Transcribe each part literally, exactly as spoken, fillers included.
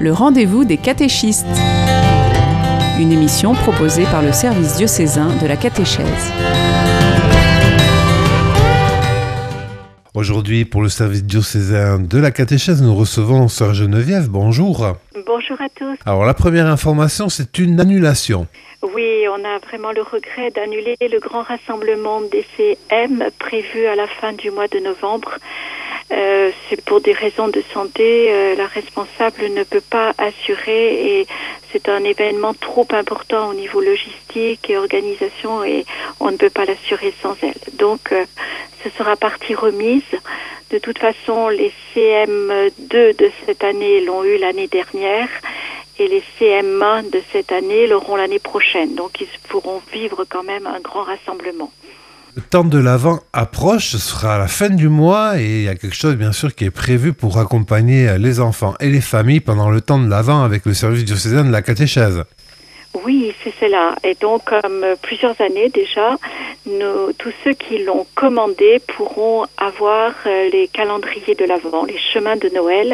le rendez-vous des catéchistes. Une émission proposée par le service diocésain de la catéchèse. Aujourd'hui, pour le service diocésain de la catéchèse, nous recevons Sœur Geneviève. Bonjour. Bonjour à tous. Alors, la première information, c'est une annulation. Oui, on a vraiment le regret d'annuler le grand rassemblement des C M prévu à la fin du mois de novembre. Euh, c'est pour des raisons de santé, euh, la responsable ne peut pas assurer et c'est un événement trop important au niveau logistique et organisation et on ne peut pas l'assurer sans elle. Donc, euh, ce sera partie remise. De toute façon, les C M deux de cette année l'ont eu l'année dernière et les C M un de cette année l'auront l'année prochaine. Donc, ils pourront vivre quand même un grand rassemblement. Le temps de l'Avent approche, ce sera à la fin du mois et il y a quelque chose bien sûr qui est prévu pour accompagner les enfants et les familles pendant le temps de l'Avent avec le service diocésain de la catéchèse. Oui, c'est cela. Et donc, comme plusieurs années déjà, nous, tous ceux qui l'ont commandé pourront avoir les calendriers de l'Avent, les chemins de Noël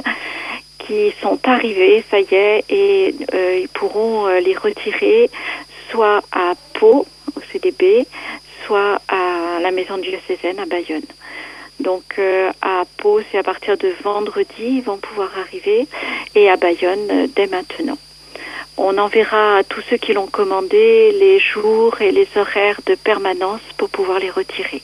qui sont arrivés, ça y est, et euh, ils pourront euh, les retirer soit à Pau, au C D B, soit à la maison diocésaine à Bayonne. Donc euh, à Pau, c'est à partir de vendredi, ils vont pouvoir arriver, et à Bayonne, euh, dès maintenant. On enverra à tous ceux qui l'ont commandé les jours et les horaires de permanence pour pouvoir les retirer.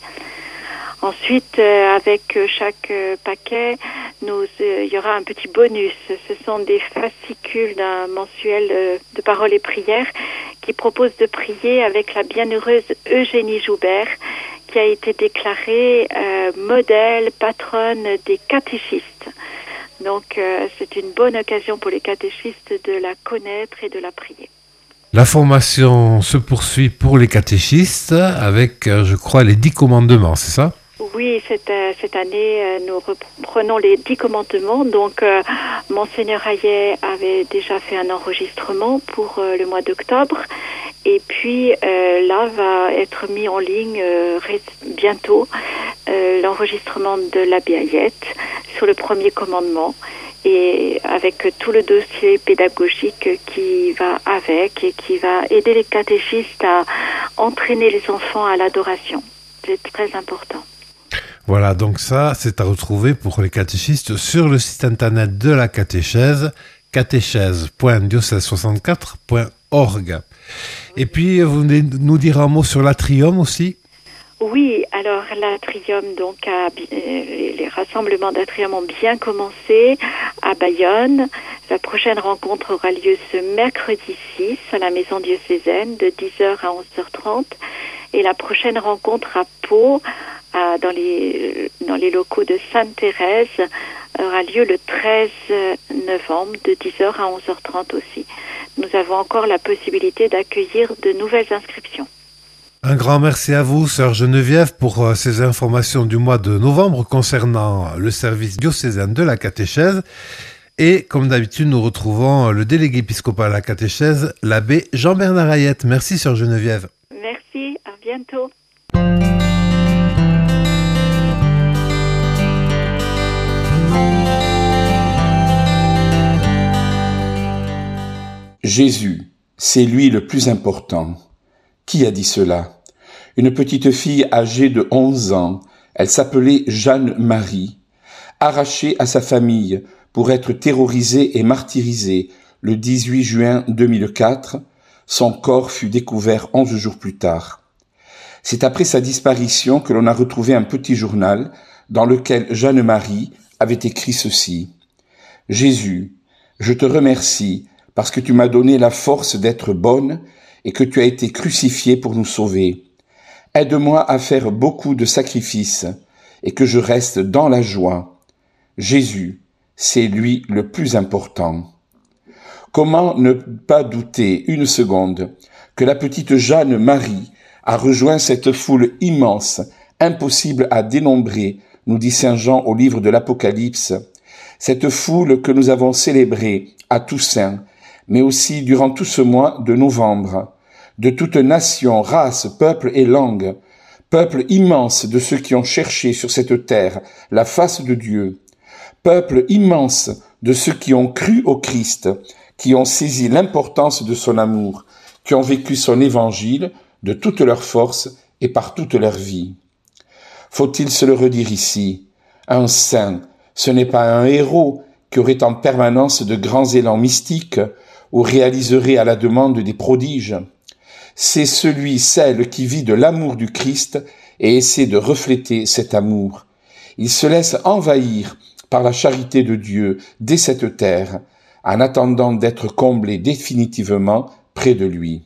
Ensuite, euh, avec chaque euh, paquet, nous, euh, il y aura un petit bonus. Ce sont des fascicules d'un mensuel euh, de paroles et prières qui propose de prier avec la bienheureuse Eugénie Joubert, qui a été déclarée euh, modèle, patronne des catéchistes. Donc, euh, c'est une bonne occasion pour les catéchistes de la connaître et de la prier. La formation se poursuit pour les catéchistes avec, je crois, les dix commandements, c'est ça ? Oui, cette, cette année, nous reprenons les dix commandements. Donc, euh, Monseigneur Hayet avait déjà fait un enregistrement pour euh, le mois d'octobre. Et puis, euh, là, va être mis en ligne euh, bientôt euh, l'enregistrement de l'abbé Hayet sur le premier commandement. Et avec tout le dossier pédagogique qui va avec et qui va aider les catéchistes à entraîner les enfants à l'adoration. C'est très important. Voilà, donc ça, c'est à retrouver pour les catéchistes sur le site internet de la catéchèse, catéchèse point diocèse soixante-quatre point org. Et puis, vous venez nous dire un mot sur l'Atrium aussi ? Oui, alors l'Atrium, donc a, les rassemblements d'Atrium ont bien commencé à Bayonne. La prochaine rencontre aura lieu ce mercredi six à la maison diocésaine de dix heures à onze heures trente. Et la prochaine rencontre à Pau, à, dans, les, dans les locaux de Sainte-Thérèse, aura lieu le treize novembre de dix heures à onze heures trente aussi. Nous avons encore la possibilité d'accueillir de nouvelles inscriptions. Un grand merci à vous, Sœur Geneviève, pour euh, ces informations du mois de novembre concernant le service diocésain de la catéchèse. Et comme d'habitude, nous retrouvons le délégué épiscopal à la catéchèse, l'abbé Jean-Bernard Hayet. Merci, Sœur Geneviève. Merci, à bientôt. Jésus, c'est lui le plus important. Qui a dit cela ? Une petite fille âgée de onze ans, elle s'appelait Jeanne-Marie, arrachée à sa famille pour être terrorisée et martyrisée le dix-huit juin deux mille quatre, son corps fut découvert onze jours plus tard. C'est après sa disparition que l'on a retrouvé un petit journal dans lequel Jeanne-Marie avait écrit ceci. « Jésus, je te remercie parce que tu m'as donné la force d'être bonne et que tu as été crucifié pour nous sauver. Aide-moi à faire beaucoup de sacrifices et que je reste dans la joie. Jésus, c'est lui le plus important. » Comment ne pas douter une seconde que la petite Jeanne-Marie a rejoint cette foule immense, impossible à dénombrer, nous dit saint Jean au livre de l'Apocalypse, cette foule que nous avons célébrée à Toussaint, mais aussi durant tout ce mois de novembre, de toute nation, race, peuple et langue, peuple immense de ceux qui ont cherché sur cette terre la face de Dieu, peuple immense de ceux qui ont cru au Christ, qui ont saisi l'importance de son amour, qui ont vécu son évangile de toute leur force et par toute leur vie. Faut-il se le redire ici, un saint, ce n'est pas un héros qui aurait en permanence de grands élans mystiques ou réaliserait à la demande des prodiges. C'est celui, celle qui vit de l'amour du Christ et essaie de refléter cet amour. Il se laisse envahir par la charité de Dieu dès cette terre, en attendant d'être comblé définitivement près de lui.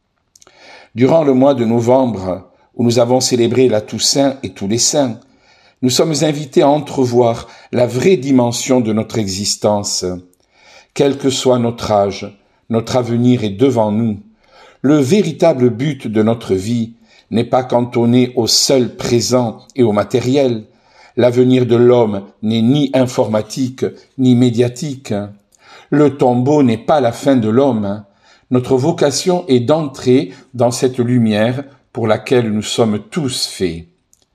Durant le mois de novembre, où nous avons célébré la Toussaint et tous les saints, nous sommes invités à entrevoir la vraie dimension de notre existence. Quel que soit notre âge, notre avenir est devant nous. Le véritable but de notre vie n'est pas cantonné au seul présent et au matériel. L'avenir de l'homme n'est ni informatique ni médiatique. Le tombeau n'est pas la fin de l'homme. Notre vocation est d'entrer dans cette lumière pour laquelle nous sommes tous faits.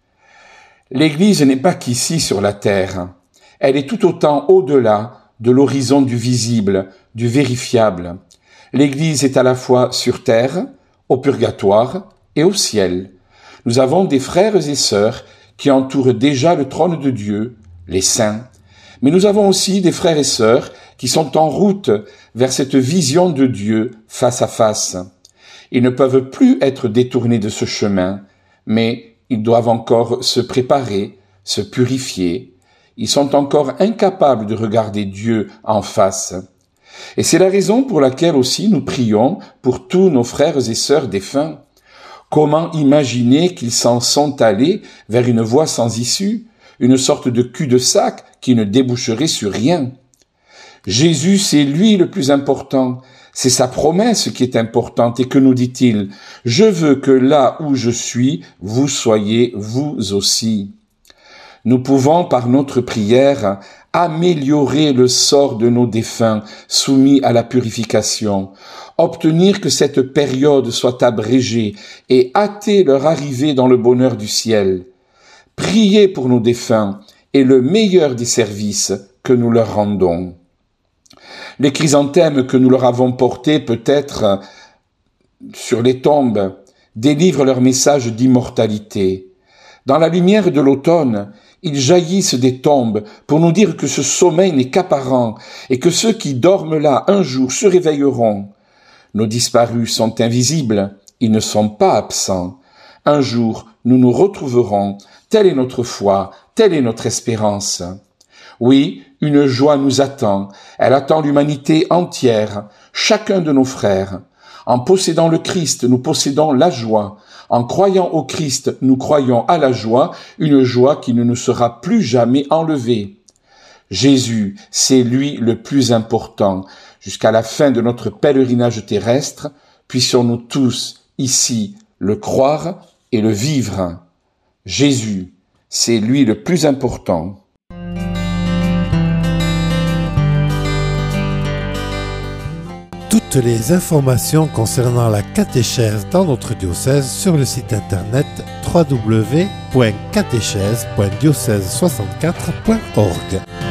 L'Église n'est pas qu'ici sur la terre. Elle est tout autant au-delà de l'horizon du visible, du vérifiable. L'Église est à la fois sur terre, au purgatoire et au ciel. Nous avons des frères et sœurs qui entourent déjà le trône de Dieu, les saints. Mais nous avons aussi des frères et sœurs qui sont en route vers cette vision de Dieu face à face. Ils ne peuvent plus être détournés de ce chemin, mais ils doivent encore se préparer, se purifier. Ils sont encore incapables de regarder Dieu en face. Et c'est la raison pour laquelle aussi nous prions pour tous nos frères et sœurs défunts. Comment imaginer qu'ils s'en sont allés vers une voie sans issue, une sorte de cul-de-sac qui ne déboucherait sur rien? Jésus, c'est lui le plus important. C'est sa promesse qui est importante. Et que nous dit-il? Je veux que là où je suis, vous soyez vous aussi. Nous pouvons, par notre prière, améliorer le sort de nos défunts soumis à la purification, obtenir que cette période soit abrégée et hâter leur arrivée dans le bonheur du ciel. Prier pour nos défunts est le meilleur des services que nous leur rendons. Les chrysanthèmes que nous leur avons portés peut-être sur les tombes délivrent leur message d'immortalité. Dans la lumière de l'automne, ils jaillissent des tombes pour nous dire que ce sommeil n'est qu'apparent et que ceux qui dorment là un jour se réveilleront. Nos disparus sont invisibles, ils ne sont pas absents. Un jour, nous nous retrouverons, telle est notre foi, telle est notre espérance. Oui, une joie nous attend, elle attend l'humanité entière, chacun de nos frères. En possédant le Christ, nous possédons la joie. En croyant au Christ, nous croyons à la joie, une joie qui ne nous sera plus jamais enlevée. Jésus, c'est lui le plus important. Jusqu'à la fin de notre pèlerinage terrestre, puissions-nous tous, ici, le croire et le vivre. Jésus, c'est lui le plus important. Toutes les informations concernant la catéchèse dans notre diocèse sur le site internet w w w point catéchèse point diocèse soixante-quatre point org.